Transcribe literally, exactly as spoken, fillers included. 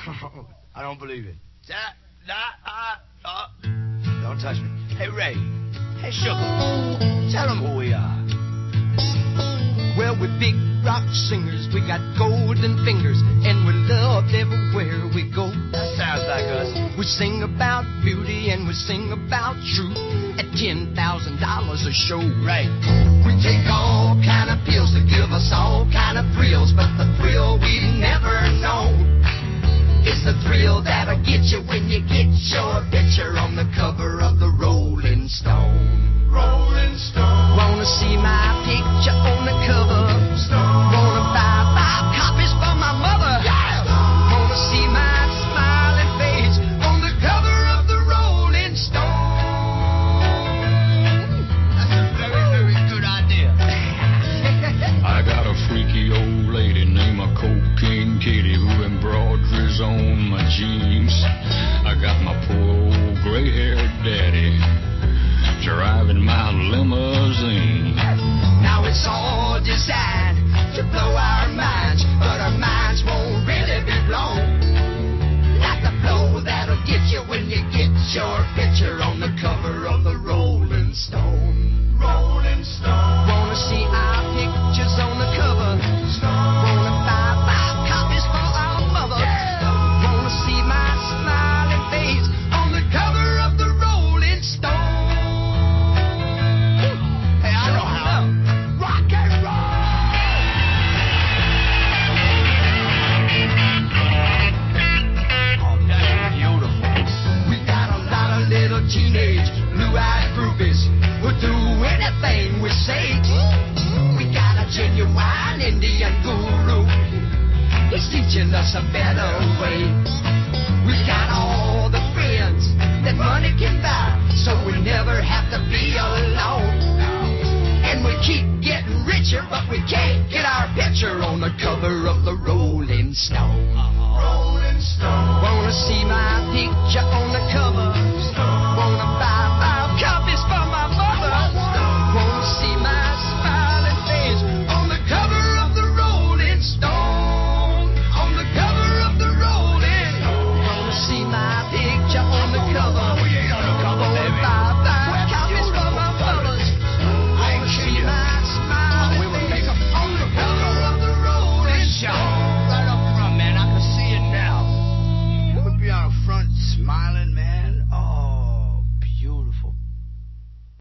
I don't believe it. That, that, uh, uh. Don't touch me. Hey, Ray. Hey, Sugar. Tell them who we are. Well, we're big rock singers. We got golden fingers, and we're loved everywhere we go. That sounds like us. We sing about beauty and we sing about truth at ten thousand dollars a show. Right. We take all kind of pills to give us all kind of thrills, but the thrill we've never known is the thrill that'll get you when you get your picture on the cover of the Rolling Stone. Rolling Stone. Wanna see my picture on the cover? Stone. Wanna buy five copies for my mother? Yeah. Wanna see my smiling face on the cover of the Rolling Stone? That's a very, very good idea. I got a freaky old lady named a Cocaine Kitty who embroideries on my jeans. I got my poor old gray-haired daddy driving my limousine. Now it's all designed to blow our minds, but our minds won't really be blown like the blow that'll get you when you get your picture on the cover of the Rolling Stone. Rolling Stone. Wanna see our pictures on the cover? Stone. Wanna buy five copies for our mother? Yeah. Wanna see my smiling face on the cover of the Rolling Stone? Hey, I know how. Rock and roll. Oh, that's beautiful. We got a lot of little teenage blue-eyed groupies who do anything we say. We got a genuine Indian guru. He's teaching us a better way. We got all the friends that money can buy, so we never have to be alone. And we keep getting richer, but we can't get our picture on the cover of the Rolling Stone. Rolling Stone. Wanna see my picture on